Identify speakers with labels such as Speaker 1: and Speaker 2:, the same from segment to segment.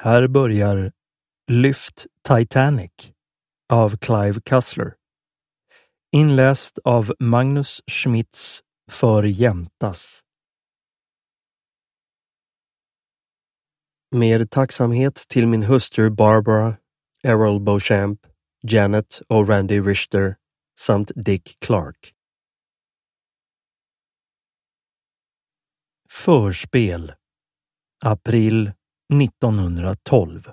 Speaker 1: Här börjar Lyft Titanic av Clive Cussler. Inläst av Magnus Schmitz för Jämtas. Med tacksamhet till min hustru Barbara, Errol Beauchamp, Janet och Randy Richter samt Dick Clark. Förspel. April 1912.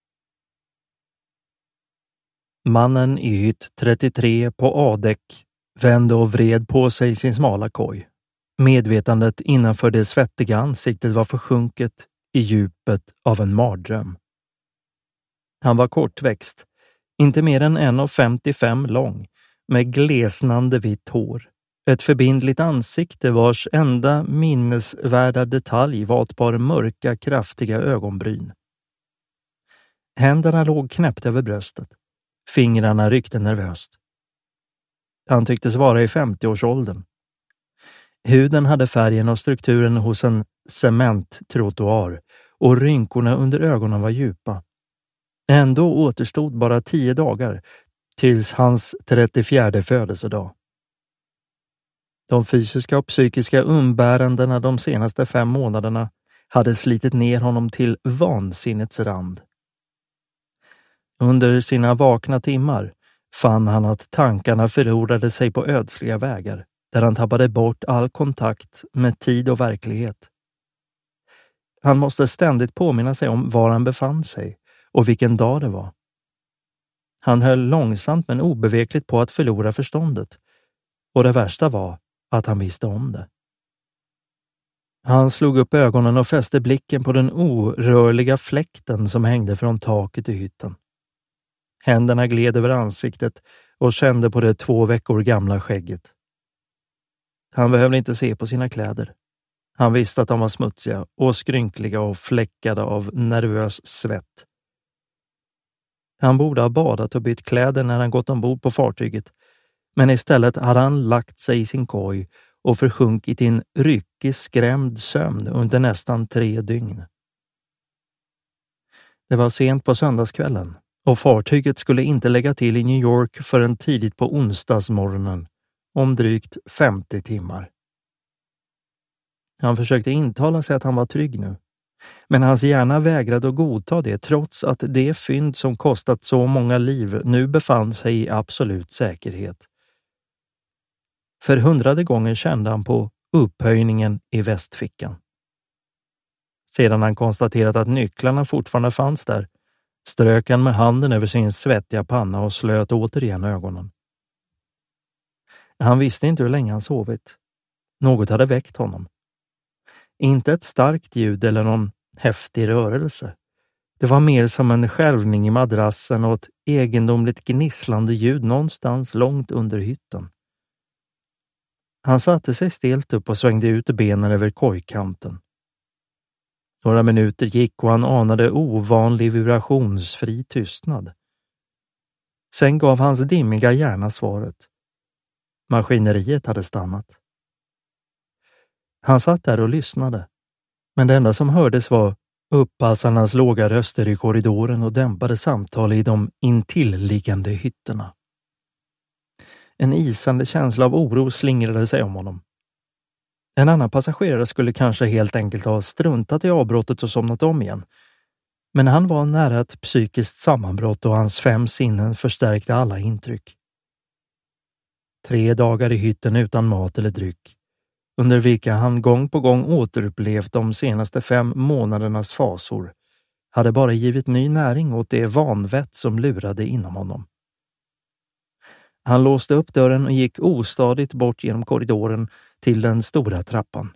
Speaker 1: Mannen i hytt 33 på A-däck vände och vred på sig sin smala koj. Medvetandet innanför det svettiga ansiktet var försjunket i djupet av en mardröm. Han var kortväxt, inte mer än 1,55 lång, med glesnande vitt hår. Ett förbindligt ansikte vars enda minnesvärda detalj var ett par mörka, kraftiga ögonbryn. Händerna låg knäppt över bröstet. Fingrarna ryckte nervöst. Han tycktes vara i 50-årsåldern. Huden hade färgen och strukturen hos en cementtrottoar och rynkorna under ögonen var djupa. Ändå återstod bara 10 dagar tills hans 34:e födelsedag. De fysiska och psykiska umbärandena de senaste 5 månaderna hade slitit ner honom till vansinnets rand. Under sina vakna timmar fann han att tankarna förlorade sig på ödsliga vägar, där han tappade bort all kontakt med tid och verklighet. Han måste ständigt påminna sig om var han befann sig och vilken dag det var. Han höll långsamt men obevekligt på att förlora förståndet, och det värsta var att han visste om det. Han slog upp ögonen och fäste blicken på den orörliga fläkten som hängde från taket i hytten. Händerna gled över ansiktet och kände på det 2 veckor gamla skägget. Han behövde inte se på sina kläder. Han visste att de var smutsiga och skrynkliga och fläckade av nervös svett. Han borde ha badat och bytt kläder när han gått ombord på fartyget, men istället hade han lagt sig i sin koj och försjunkit i en ryckig, skrämd sömn under nästan 3 dygn. Det var sent på söndagskvällen och fartyget skulle inte lägga till i New York förrän tidigt på onsdagsmorgonen, om drygt 50 timmar. Han försökte intala sig att han var trygg nu, men hans hjärna vägrade att godta det trots att det fynd som kostat så många liv nu befann sig i absolut säkerhet. För 100:e gången kände han på upphöjningen i västfickan. Sedan han konstaterat att nycklarna fortfarande fanns där, strök han med handen över sin svettiga panna och slöt återigen ögonen. Han visste inte hur länge han sovit. Något hade väckt honom. Inte ett starkt ljud eller någon häftig rörelse. Det var mer som en skälvning i madrassen och ett egendomligt gnisslande ljud någonstans långt under hytten. Han satte sig stelt upp och svängde ut benen över kojkanten. Några minuter gick och han anade ovanlig vibrationsfri tystnad. Sen gav hans dimmiga hjärna svaret. Maskineriet hade stannat. Han satt där och lyssnade, men det enda som hördes var uppassarnas låga röster i korridoren och dämpade samtal i de intilliggande hytterna. En isande känsla av oro slingrade sig om honom. En annan passagerare skulle kanske helt enkelt ha struntat i avbrottet och somnat om igen. Men han var nära ett psykiskt sammanbrott och hans 5 sinnen förstärkte alla intryck. 3 dagar i hytten utan mat eller dryck, under vilka han gång på gång återupplevt de senaste 5 månadernas fasor, hade bara givit ny näring åt det vanvett som lurade inom honom. Han låste upp dörren och gick ostadigt bort genom korridoren till den stora trappan.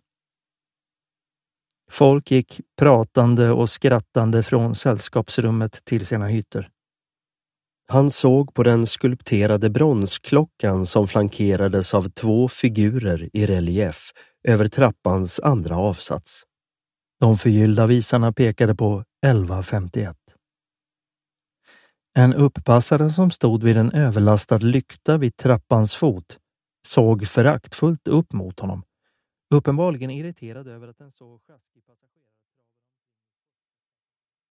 Speaker 1: Folk gick pratande och skrattande från sällskapsrummet till sina hytter. Han såg på den skulpterade bronsklockan som flankerades av 2 figurer i relief över trappans andra avsats. De förgyllda visarna pekade på 11:51. En upppassare som stod vid en överlastad lykta vid trappans fot såg föraktfullt upp mot honom, uppenbarligen irriterad över att en så sjaskig passagerare